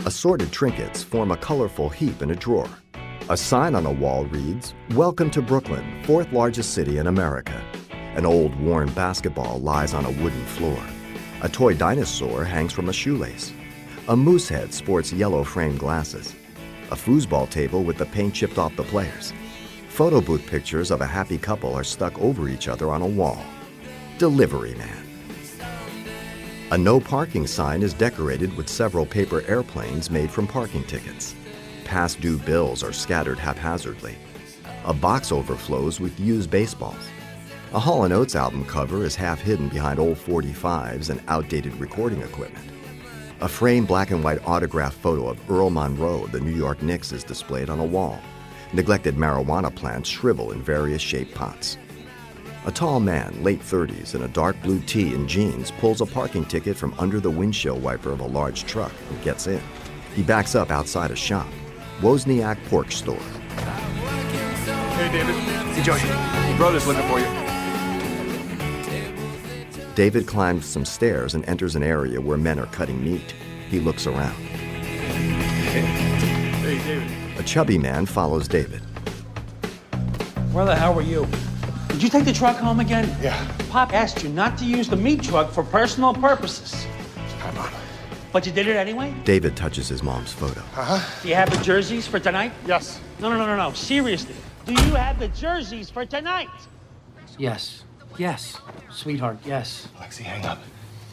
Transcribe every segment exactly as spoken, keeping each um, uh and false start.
Assorted trinkets form a colorful heap in a drawer. A sign on a wall reads, "Welcome to Brooklyn, fourth largest city in America." An old worn basketball lies on a wooden floor. A toy dinosaur hangs from a shoelace. A moose head sports yellow framed glasses. A foosball table with the paint chipped off the players. Photo booth pictures of a happy couple are stuck over each other on a wall. Delivery man. A no parking sign is decorated with several paper airplanes made from parking tickets. Past due bills are scattered haphazardly. A box overflows with used baseballs. A Hall and Oates album cover is half hidden behind old forty-fives and outdated recording equipment. A framed black and white autographed photo of Earl Monroe of the New York Knicks is displayed on a wall. Neglected marijuana plants shrivel in various shaped pots. A tall man, late thirties, in a dark blue tee and jeans, pulls a parking ticket from under the windshield wiper of a large truck and gets in. He backs up outside a shop, Wozniak Pork Store. Hey, David. Hey, Joey. Your brother's looking for you. David climbs some stairs and enters an area where men are cutting meat. He looks around. Hey, David. A chubby man follows David. Where the hell were you? Did you take the truck home again? Yeah. Pop asked you not to use the meat truck for personal purposes. Hi, Mom. But you did it anyway? David touches his mom's photo. Uh-huh. Do you have the jerseys for tonight? Yes. No, no, no, no, no. Seriously. Do you have the jerseys for tonight? Yes. Yes. Sweetheart, yes. Lexi, hang up.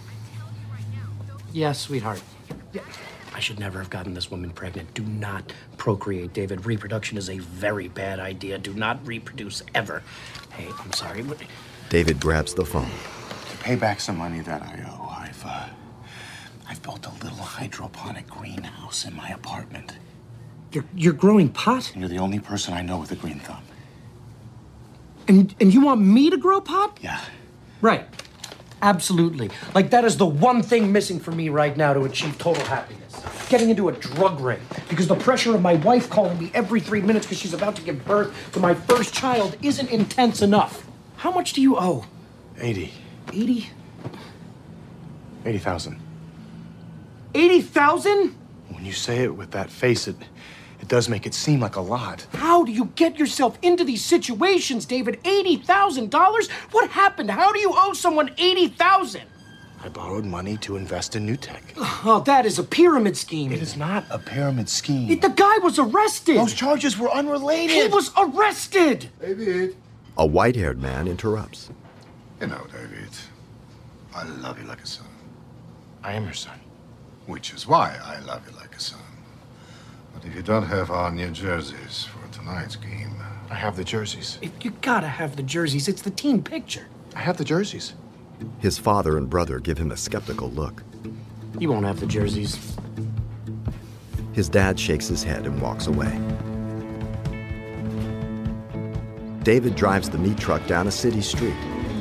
Yes, sweetheart. I should never have gotten this woman pregnant. Do not procreate, David. Reproduction is a very bad idea. Do not reproduce ever. Hey, I'm sorry. What... David grabs the phone. To pay back some money that I owe, I've, uh, I've built a little hydroponic greenhouse in my apartment. You're, you're growing pot? And you're the only person I know with a green thumb. And, and you want me to grow pot? Yeah. Right. Absolutely. Like, that is the one thing missing for me right now to achieve total happiness. Getting into a drug ring. Because the pressure of my wife calling me every three minutes because she's about to give birth to my first child isn't intense enough. How much do you owe? Eighty. Eighty? Eighty thousand. Eighty thousand? When you say it with that face, it, it does make it seem like a lot. How do you get yourself into these situations, David? Eighty thousand dollars? What happened? How do you owe someone eighty thousand? I borrowed money to invest in new tech. Oh, that is a pyramid scheme. It is not a pyramid scheme. It, the guy was arrested. Those charges were unrelated. He was arrested. David. A white-haired man interrupts. You know, David, I love you like a son. I am your son. Which is why I love you like a son. But if you don't have our new jerseys for tonight's game... I have the jerseys. If you gotta have the jerseys. It's the team picture. I have the jerseys. His father and brother give him a skeptical look. You won't have the jerseys. His dad shakes his head and walks away. David drives the meat truck down a city street.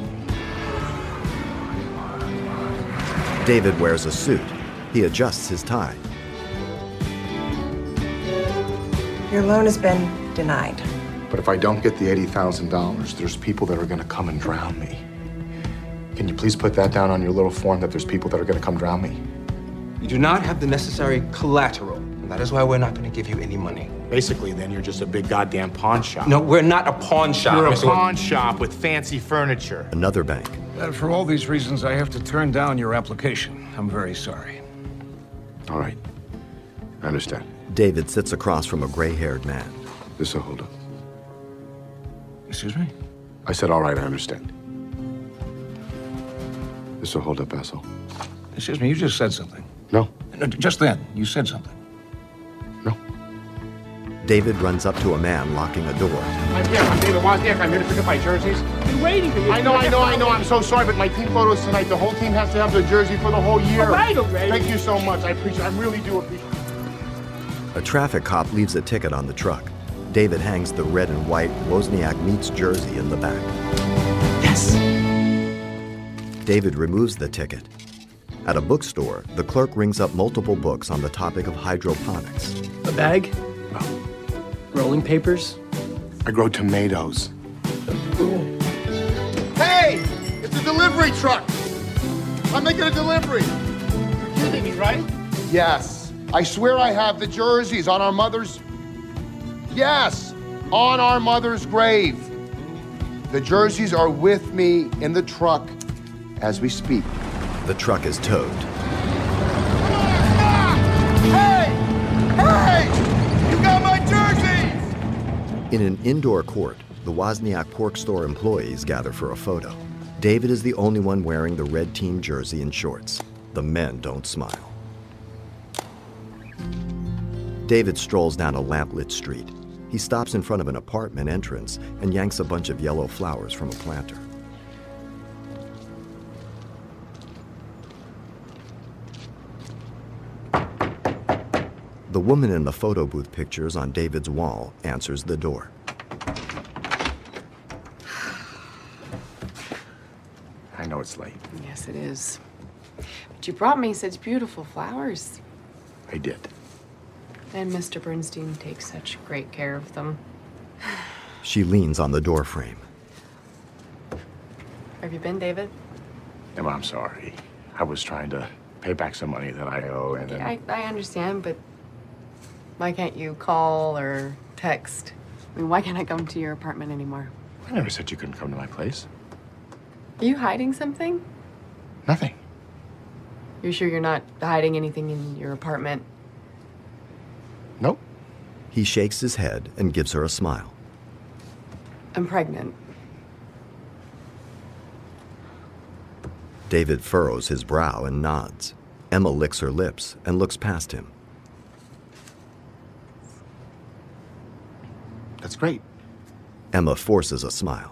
David wears a suit. He adjusts his tie. Your loan has been denied. But if I don't get the eighty thousand dollars, there's people that are going to come and drown me. Can you please put that down on your little form that there's people that are going to come drown me? You do not have the necessary collateral, and that is why we're not going to give you any money. Basically, then you're just a big goddamn pawn shop. No, we're not a pawn shop. You're a Mister pawn shop with fancy furniture. Another bank. Uh, for all these reasons, I have to turn down your application. I'm very sorry. All right. I understand. David sits across from a gray-haired man. This will hold up. Excuse me? I said, all right, I understand. This will hold up, asshole. Excuse me, you just said something. No. No, just then, you said something. No. David runs up to a man locking a door. I'm here. I'm David Wozniak. I'm here to pick up my jerseys. Been waiting for you. I know, I know, I know. I'm so sorry, but my team photos tonight, the whole team has to have their jersey for the whole year. All right, already. Thank you so much. I appreciate it. I really do appreciate it. A traffic cop leaves a ticket on the truck. David hangs the red and white Wozniak Meats jersey in the back. Yes. David removes the ticket. At a bookstore, the clerk rings up multiple books on the topic of hydroponics. A bag? Oh. Rolling papers? I grow tomatoes. Hey! It's a delivery truck! I'm making a delivery! You're kidding me, right? Yes. I swear I have the jerseys on our mother's... Yes, on our mother's grave. The jerseys are with me in the truck as we speak. The truck is towed. Hey! Hey! You got my jerseys! In an indoor court, the Wozniak pork store employees gather for a photo. David is the only one wearing the red team jersey and shorts. The men don't smile. David strolls down a lamplit street. He stops in front of an apartment entrance and yanks a bunch of yellow flowers from a planter. The woman in the photo booth pictures on David's wall answers the door. I know it's late. Yes, it is. But you brought me such beautiful flowers. I did. And Mister Bernstein takes such great care of them. She leans on the door frame. Where have you been, David? Emma, I'm sorry. I was trying to pay back some money that I owe, and then... Yeah, I, I understand, but why can't you call or text? I mean, why can't I come to your apartment anymore? I never said you couldn't come to my place. Are you hiding something? Nothing. You're sure you're not hiding anything in your apartment? Nope. He shakes his head and gives her a smile. I'm pregnant. David furrows his brow and nods. Emma licks her lips and looks past him. That's great. Emma forces a smile.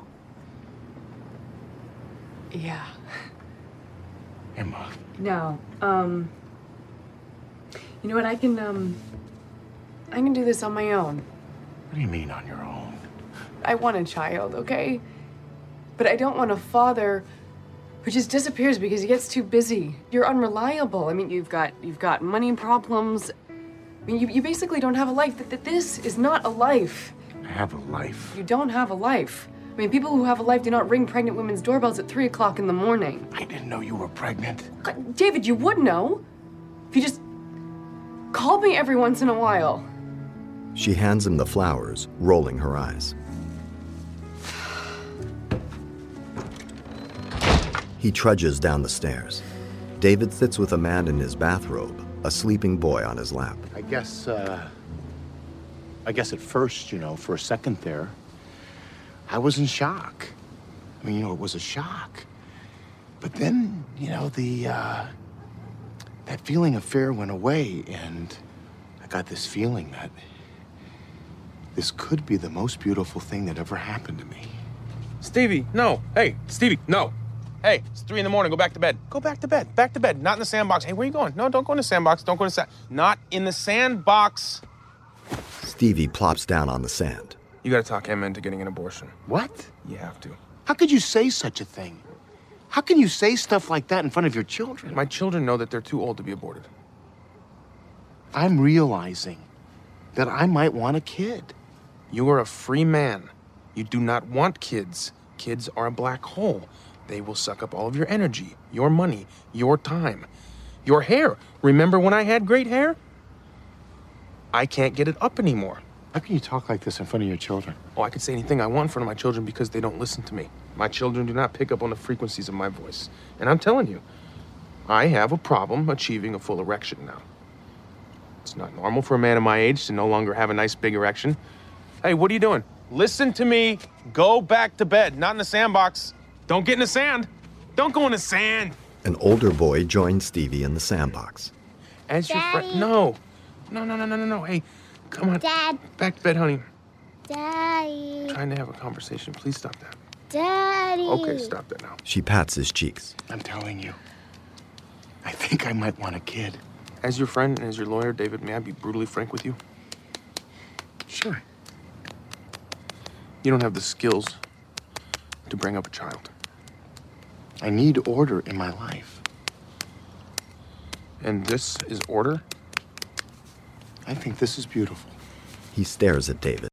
Yeah. Emma. No. Um. You know what? I can, um. I can do this on my own. What do you mean on your own? I want a child, okay? But I don't want a father who just disappears because he gets too busy. You're unreliable. I mean, you've got you've got money problems. I mean, you, you basically don't have a life. That, that this is not a life. I have a life. You don't have a life. I mean, people who have a life do not ring pregnant women's doorbells at three o'clock in the morning. I didn't know you were pregnant. God, David, you would know if you just called me every once in a while. She hands him the flowers, rolling her eyes. He trudges down the stairs. David sits with a man in his bathrobe, a sleeping boy on his lap. I guess, uh... I guess at first, you know, for a second there, I was in shock. I mean, you know, it was a shock. But then, you know, the, uh... that feeling of fear went away, and I got this feeling that this could be the most beautiful thing that ever happened to me. Stevie, no. Hey, Stevie, no. Hey, it's three in the morning. Go back to bed. Go back to bed. Back to bed. Not in the sandbox. Hey, where are you going? No, don't go in the sandbox. Don't go in the sand. Not in the sandbox. Stevie plops down on the sand. You gotta talk Emma into getting an abortion. What? You have to. How could you say such a thing? How can you say stuff like that in front of your children? My children know that they're too old to be aborted. I'm realizing that I might want a kid. You are a free man. You do not want kids. Kids are a black hole. They will suck up all of your energy, your money, your time, your hair. Remember when I had great hair? I can't get it up anymore. How can you talk like this in front of your children? Oh, I could say anything I want in front of my children because they don't listen to me. My children do not pick up on the frequencies of my voice. And I'm telling you, I have a problem achieving a full erection now. It's not normal for a man of my age to no longer have a nice big erection. Hey, what are you doing? Listen to me. Go back to bed, not in the sandbox. Don't get in the sand. Don't go in the sand. An older boy joins Stevie in the sandbox. As your friend. No. No, no, no, no, no, no. Hey, come on. Dad. Back to bed, honey. Daddy. I'm trying to have a conversation. Please stop that. Daddy. Okay, stop that now. She pats his cheeks. I'm telling you, I think I might want a kid. As your friend and as your lawyer, David, may I be brutally frank with you? Sure. You don't have the skills to bring up a child. I need order in my life. And this is order? I think this is beautiful. He stares at David.